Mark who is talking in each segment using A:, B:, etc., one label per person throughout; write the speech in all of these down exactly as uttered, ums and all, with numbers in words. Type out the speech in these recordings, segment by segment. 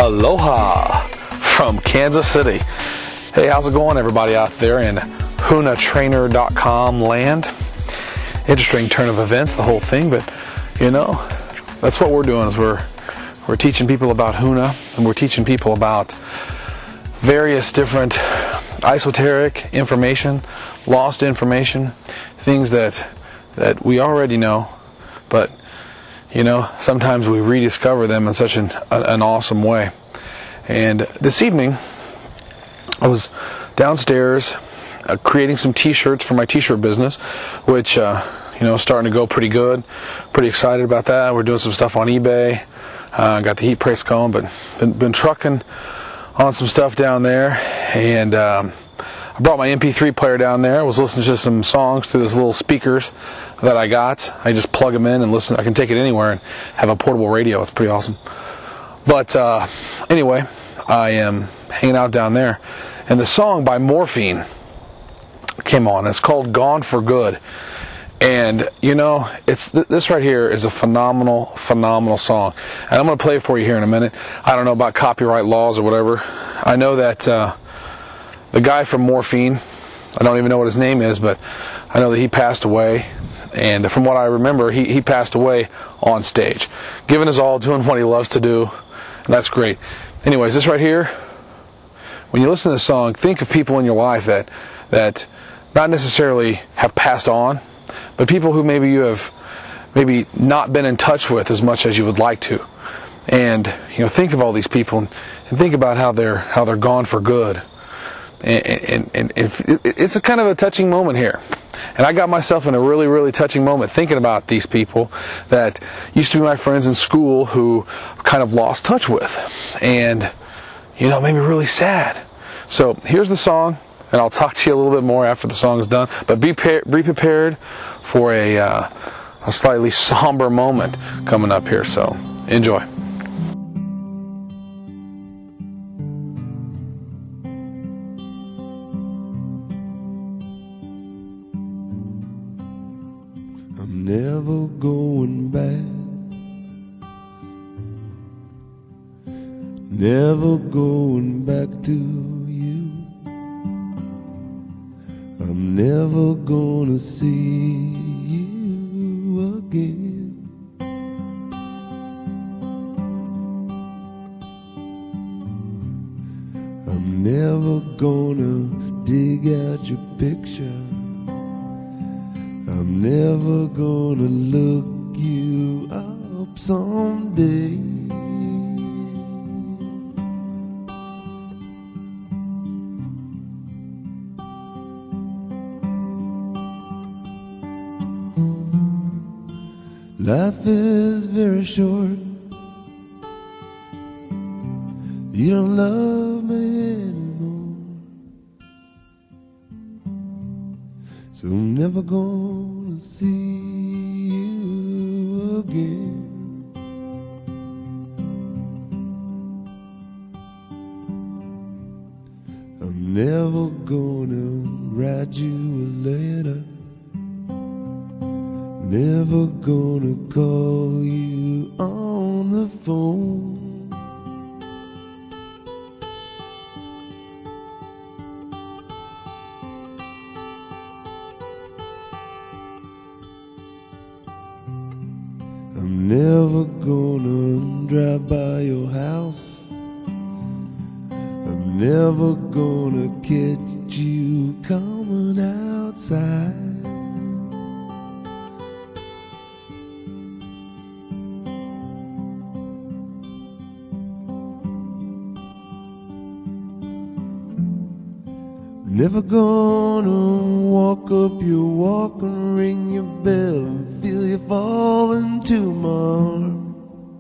A: Aloha from Kansas City. Hey, how's it going, everybody out there in Huna Trainer dot com land? Interesting turn of events, the whole thing, but you know, that's what we're doing. Is we're we're teaching people about Huna, and we're teaching people about various different esoteric information, lost information, things that that we already know, but you know, sometimes we rediscover them in such an, an awesome way. And this evening, I was downstairs uh, creating some T-shirts for my T-shirt business, which, uh, you know, starting to go pretty good. Pretty excited about that. We're doing some stuff on eBay. Uh, got the heat press going, but been, been trucking on some stuff down there. And um, I brought my M P three player down there. I was listening to some songs through those little speakers that I got. I just plug them in and listen. I can take it anywhere and have a portable radio. It's pretty awesome. But uh, anyway, I am hanging out down there, and the song by Morphine came on. It's called "Gone for Good," and you know, it's th- this right here is a phenomenal, phenomenal song. And I'm going to play it for you here in a minute. I don't know about copyright laws or whatever. I know that uh, the guy from Morphine, I don't even know what his name is, but I know that he passed away. And from what I remember, he, he passed away on stage, giving his all, doing what he loves to do. And that's great. Anyways, this right here, when you listen to this song, think of people in your life that that not necessarily have passed on, but people who maybe you have maybe not been in touch with as much as you would like to. And you know, think of all these people and, and think about how they're how they're gone for good. And, and, and if, it's a kind of a touching moment here. And I got myself in a really, really touching moment thinking about these people that used to be my friends in school who kind of lost touch with. And, you know, it made me really sad. So here's the song, and I'll talk to you a little bit more after the song is done. But be, par- be prepared for a, uh, a slightly somber moment coming up here. So enjoy.
B: Never going back, never going back to you. I'm never gonna see you again. I'm never gonna dig out your picture. I'm never gonna look you up someday. Life is very short. You don't love me anymore, so I'm never gonna see you again. I'm never gonna write you a letter, never gonna call you on the phone. I'm never gonna drive by your house. I'm never gonna catch you coming outside. Never gonna walk up your walk and ring your bell and feel you fall into my arms.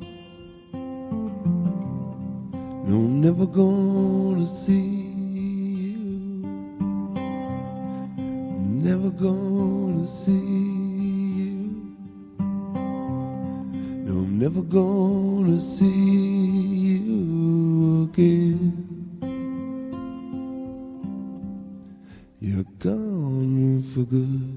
B: No, never gonna see you. Never gonna see you. No, I'm never gonna see you again. You're gone for good.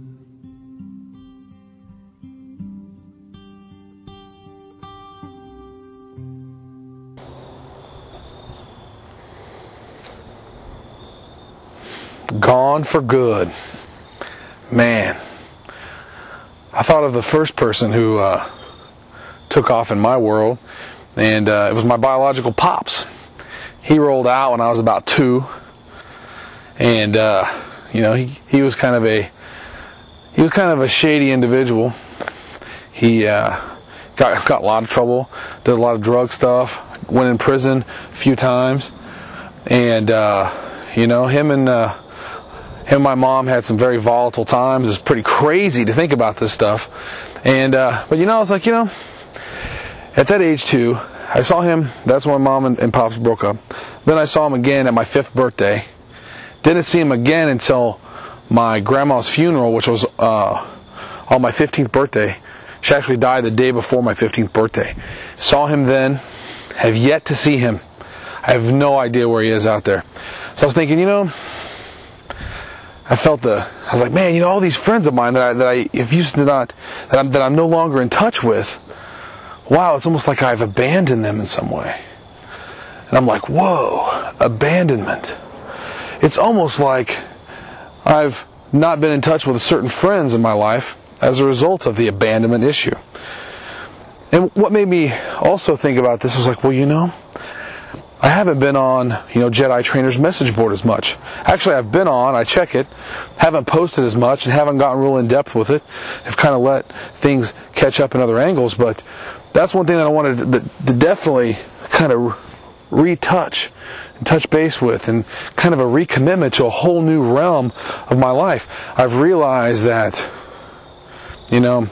A: gone for good. Man, I thought of the first person who uh, took off in my world, and uh, it was my biological pops. He rolled out when I was about two, and uh, you know, he he was kind of a he was kind of a shady individual. He uh, got got a lot of trouble, did a lot of drug stuff, went in prison a few times, and uh, you know, him and uh, him and my mom had some very volatile times. It's pretty crazy to think about this stuff, and uh, but you know, I was like, you know, at that age too, I saw him. That's when my mom and, and pops broke up. Then I saw him again at my fifth birthday. Didn't see him again until my grandma's funeral, which was uh, on my fifteenth birthday. She actually died the day before my fifteenth birthday. Saw him then. Have yet to see him. I have no idea where he is out there. So I was thinking, you know, I felt the. I was like, man, you know, all these friends of mine that I that I if used to not that I'm that I'm no longer in touch with. Wow, it's almost like I've abandoned them in some way. And I'm like, whoa, abandonment. It's almost like I've not been in touch with certain friends in my life as a result of the abandonment issue. And what made me also think about this was like, well, you know, I haven't been on, you know, Jedi Trainer's message board as much. Actually, I've been on, I check it, haven't posted as much, and haven't gotten real in-depth with it. I've kind of let things catch up in other angles, but that's one thing that I wanted to, to definitely kind of retouch and touch base with, and kind of a recommitment to a whole new realm of my life. I've realized that, you know,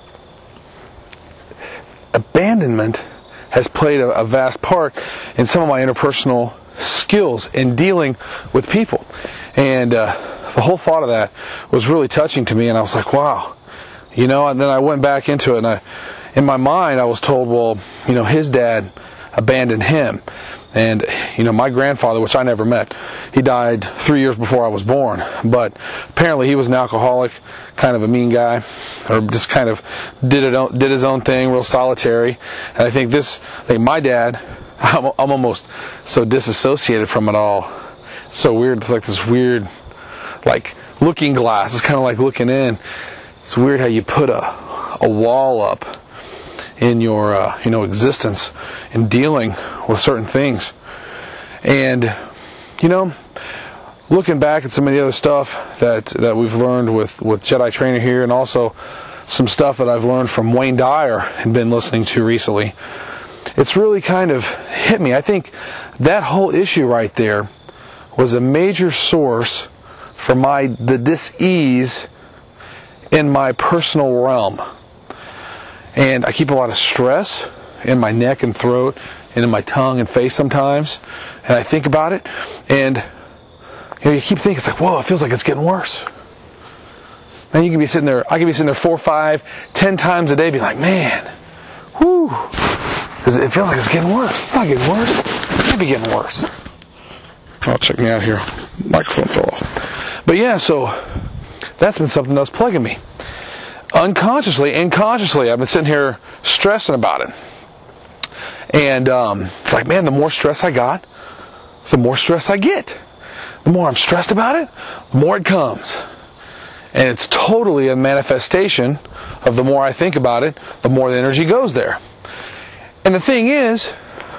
A: abandonment has played a, a vast part in some of my interpersonal skills in dealing with people. And uh, the whole thought of that was really touching to me, and I was like, wow. You know, and then I went back into it, and I, in my mind, I was told, well, you know, his dad abandoned him. And, you know, my grandfather, which I never met, he died three years before I was born. But apparently he was an alcoholic, kind of a mean guy, or just kind of did it, did his own thing, real solitary. And I think this, I think my dad, I'm, I'm almost so disassociated from it all. It's so weird. It's like this weird, like, looking glass. It's kind of like looking in. It's weird how you put a, a wall up in your, uh, you know, existence in dealing with certain things. And, you know, looking back at some of the other stuff that, that we've learned with, with Jedi Trainer here, and also some stuff that I've learned from Wayne Dyer and been listening to recently, it's really kind of hit me. I think that whole issue right there was a major source for my the dis-ease in my personal realm. And I keep a lot of stress in my neck and throat, and in my tongue and face sometimes. And I think about it, and you know, you keep thinking, it's like, whoa, it feels like it's getting worse. Man, you can be sitting there, I can be sitting there four, five, ten times a day, be like, man, whoo, it feels like it's getting worse. It's not getting worse. It can't be getting worse. Oh, check me out here. Microphone fell off. But yeah, so that's been something that's plaguing me. Unconsciously and consciously, I've been sitting here stressing about it. And um, it's like, man, the more stress I got, the more stress I get. The more I'm stressed about it, the more it comes. And it's totally a manifestation of the more I think about it, the more the energy goes there. And the thing is,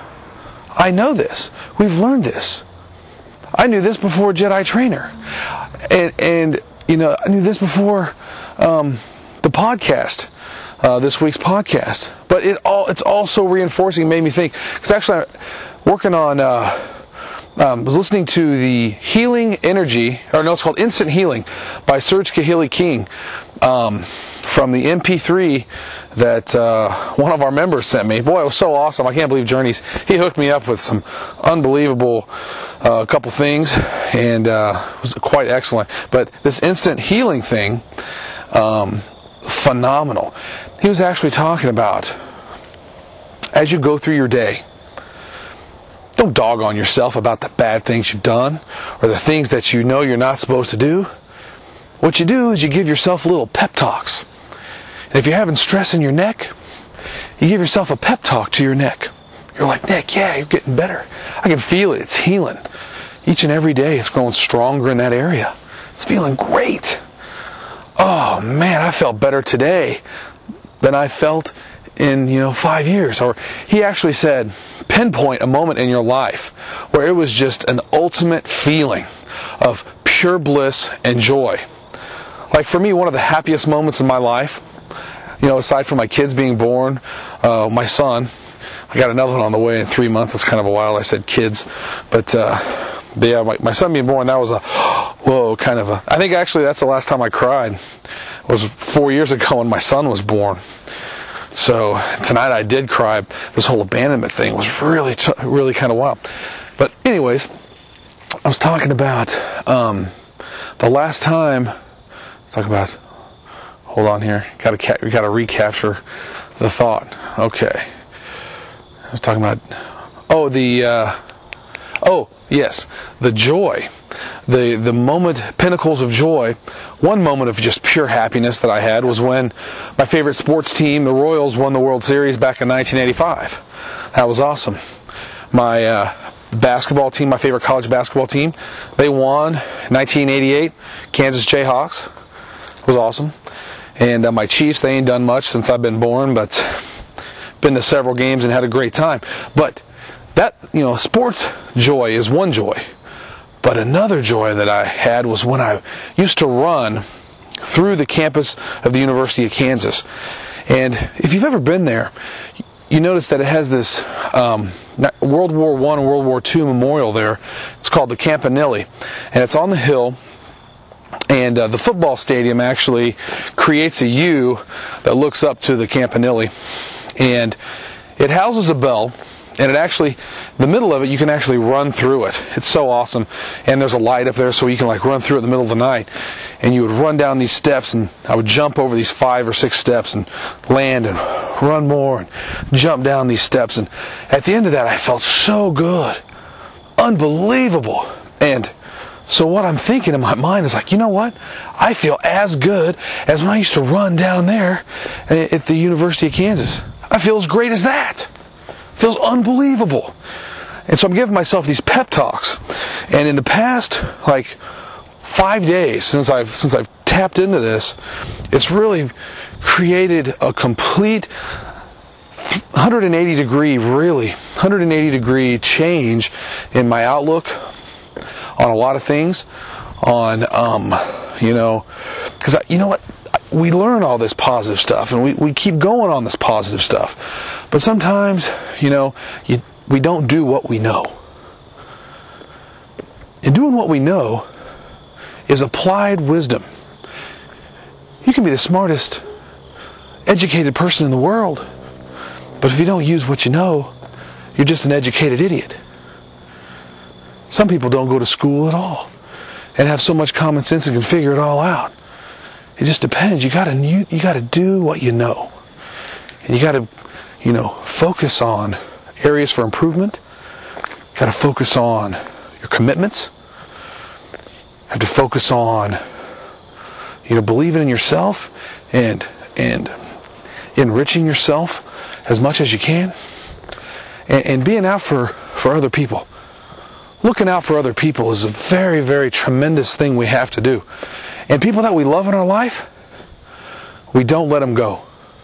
A: I know this. We've learned this. I knew this before Jedi Trainer. And, and you know, I knew this before um, the podcast. Uh, this week's podcast, but it all it's also reinforcing. Made me think, because actually I'm working on uh, um, was listening to the Healing Energy, or no, it's called Instant Healing by Serge Kahili King, um, from the M P three that uh, one of our members sent me. Boy, it was so awesome. I can't believe Journeys, he hooked me up with some unbelievable uh, couple things, and uh, it was quite excellent. But this instant healing thing, um, phenomenal. He was actually talking about, as you go through your day, don't dog on yourself about the bad things you've done or the things that you know you're not supposed to do. What you do is you give yourself little pep talks. And if you're having stress in your neck, you give yourself a pep talk to your neck. You're like, Nick, yeah, you're getting better. I can feel it. It's healing. each and every day it's growing stronger in that area. It's feeling great. Oh man, I felt better today than I felt in, you know, five years. Or he actually said, pinpoint a moment in your life where it was just an ultimate feeling of pure bliss and joy. Like for me, one of the happiest moments in my life, you know, aside from my kids being born, uh, my son, I got another one on the way in three months. It's kind of a while I said kids, but uh, yeah, my, my son being born, that was a whoa kind of a. I think actually that's the last time I cried. It was four years ago when my son was born. So tonight I did cry. This whole abandonment thing was really, t- really kind of wild. But anyways, I was talking about um, the last time. Let's talk about. Hold on here. Got to ca- we got to recapture the thought. Okay. I was talking about. Oh, the. Uh, oh, yes, the joy, the the moment, pinnacles of joy. One moment of just pure happiness that I had was when my favorite sports team, the Royals, won the World Series back in nineteen eighty-five. That was awesome. My uh, basketball team, my favorite college basketball team, they won nineteen eighty-eight. Kansas Jayhawks. It was awesome. And uh, my Chiefs, they ain't done much since I've been born, but been to several games and had a great time. But that, you know, sports joy is one joy. But another joy that I had was when I used to run through the campus of the University of Kansas. And if you've ever been there, you notice that it has this um, World War One and World War Two memorial there. It's called the Campanile. And it's on the hill. And uh, the football stadium actually creates a U that looks up to the Campanile. And it houses a bell. And it actually, the middle of it, you can actually run through it. It's so awesome. And there's a light up there so you can like run through it in the middle of the night. And you would run down these steps, and I would jump over these five or six steps and land and run more and jump down these steps. And at the end of that, I felt so good. Unbelievable. And so what I'm thinking in my mind is like, you know what? I feel as good as when I used to run down there at the University of Kansas. I feel as great as that. Feels unbelievable. And so I'm giving myself these pep talks. And in the past, like, five days since I've since I've tapped into this, it's really created a complete one hundred eighty degree, really, one hundred eighty degree change in my outlook on a lot of things. On, um, you know, because, you know what? We learn all this positive stuff, and we, we keep going on this positive stuff. But sometimes, you know, you, we don't do what we know. And doing what we know is applied wisdom. You can be the smartest, educated person in the world, but if you don't use what you know, you're just an educated idiot. Some people don't go to school at all and have so much common sense and can figure it all out. It just depends. You gotta you, you gotta do what you know, and you gotta, you know, focus on areas for improvement. You gotta focus on your commitments. You have to focus on, you know, believing in yourself and and enriching yourself as much as you can, and, and being out for, for other people. Looking out for other people is a very, very tremendous thing we have to do. And people that we love in our life, we don't let them go.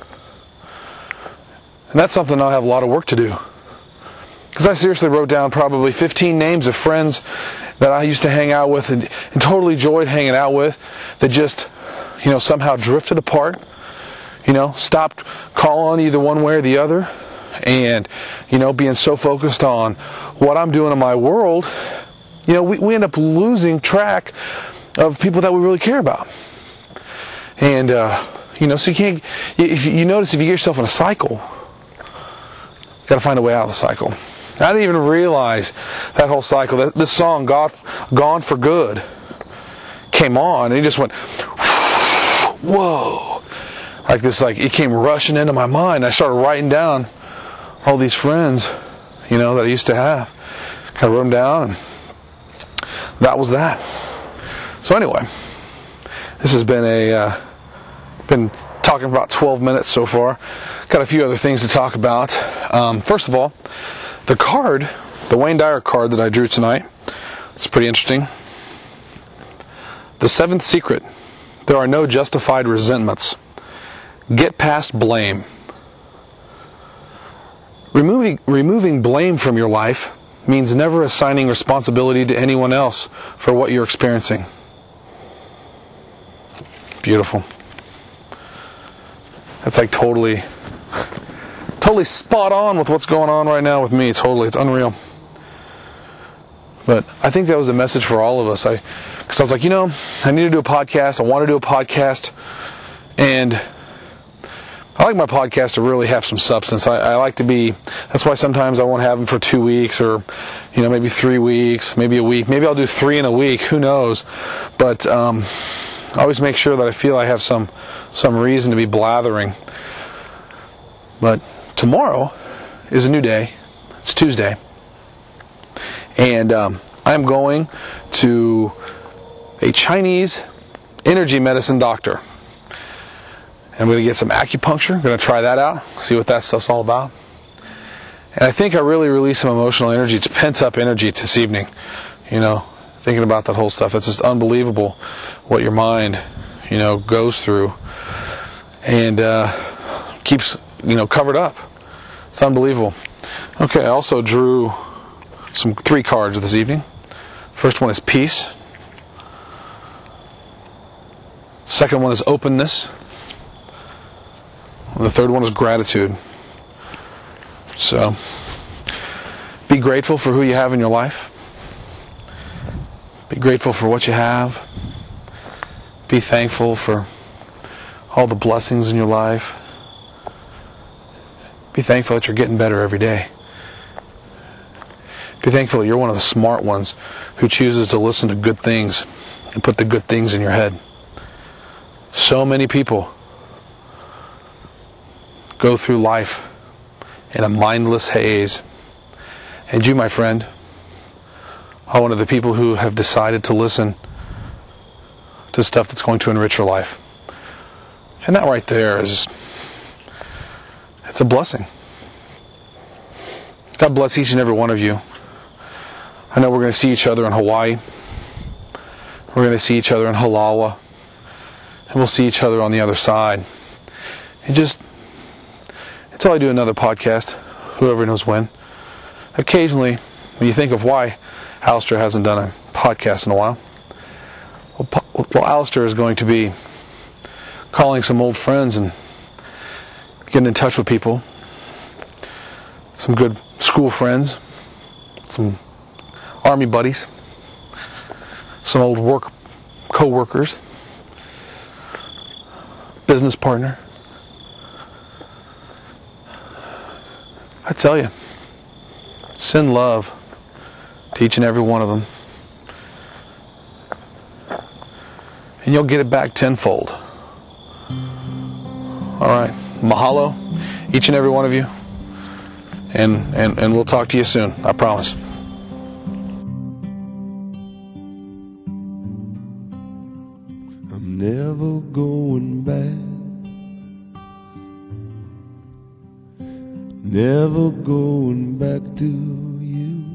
A: And that's something I'll have a lot of work to do. Because I seriously wrote down probably fifteen names of friends that I used to hang out with and, and totally enjoyed hanging out with that just, you know, somehow drifted apart. You know, stopped calling either one way or the other. And, you know, being so focused on what I'm doing in my world, you know, we, we end up losing track of people that we really care about. And, uh, you know, so you can't, if you, you notice if you get yourself in a cycle, you got to find a way out of the cycle. I didn't even realize that whole cycle. That this song, God, Gone for Good, came on, and it just went, whoa. Like this, like, it came rushing into my mind. I started writing down all these friends, you know, that I used to have. I wrote them down, and that was that. So anyway, this has been a, uh, been talking for about twelve minutes so far. Got a few other things to talk about. Um, first of all, the card, the Wayne Dyer card that I drew tonight, It's pretty interesting. The seventh secret. There are no justified resentments. Get past blame. Removing, removing blame from your life means never assigning responsibility to anyone else for what you're experiencing. Beautiful. That's like totally, totally spot on with what's going on right now with me. Totally. It's unreal. But I think that was a message for all of us. I, because I was like, you know, I need to do a podcast. I want to do a podcast. And I like my podcast to really have some substance. I, I like to be, that's why sometimes I won't have them for two weeks or, you know, maybe three weeks, maybe a week. Maybe I'll do three in a week. Who knows? But um, I always make sure that I feel I have some, some reason to be blathering. But tomorrow is a new day. It's Tuesday. And um, I'm going to a Chinese energy medicine doctor. I'm going to get some acupuncture. I'm going to try that out, see what that stuff's all about. And I think I really released some emotional energy, to pent-up energy this evening. You know, thinking about that whole stuff. It's just unbelievable what your mind, you know, goes through and uh, keeps, you know, covered up. It's unbelievable. Okay, I also drew some three cards this evening. First one is peace. Second one is openness. And the third one is gratitude. So, be grateful for who you have in your life. Be grateful for what you have. Be thankful for all the blessings in your life. Be thankful that you're getting better every day. Be thankful that you're one of the smart ones who chooses to listen to good things and put the good things in your head. So many people go through life in a mindless haze. And you, my friend, are one of the people who have decided to listen to stuff that's going to enrich your life. And that right there is, it's a blessing. God bless each and every one of you. I know we're going to see each other in Hawaii. We're going to see each other in Halawa. And we'll see each other on the other side. And just, until I do another podcast, whoever knows when, occasionally, when you think of why Alistair hasn't done a podcast in a while, well, well Alistair is going to be calling some old friends and getting in touch with people, some good school friends, some army buddies, some old work co-workers, business partner. I tell you, send love to each and every one of them, and you'll get it back tenfold. All right, mahalo, each and every one of you, and and and we'll talk to you soon. I promise.
B: I'm never going back. Never going back to you.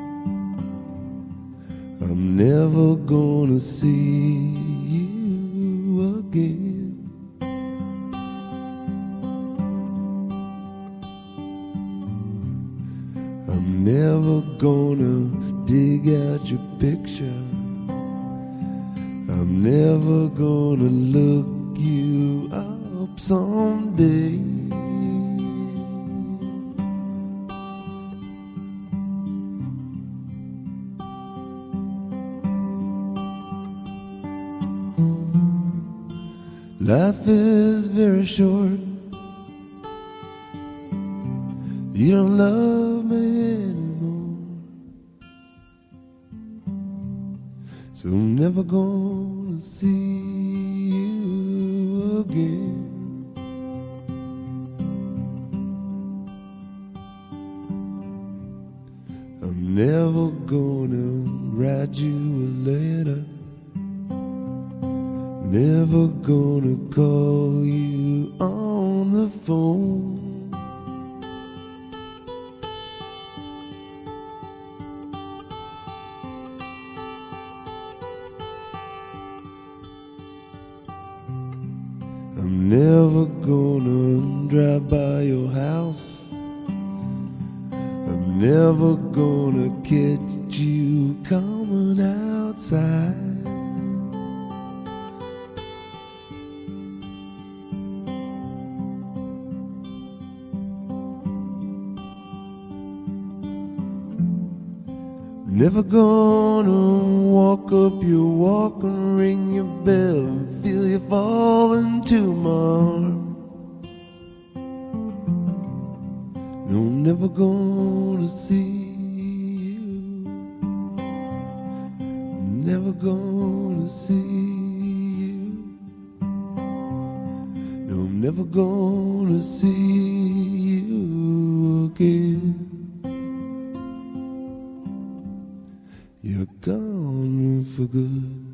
B: I'm never gonna see you again. I'm never gonna dig out your picture. I'm never gonna look you up someday. Life is very short. You don't love me anymore, so I'm never gonna see you again. I'm never gonna write you a letter. Never gonna call you on the phone. I'm never gonna drive by your house. I'm never gonna catch you coming outside. Never gonna walk up your walk and ring your bell and feel you fall into my arms. No, never gonna see you. Never gonna see you. No, never gonna see you again. You're gone for good.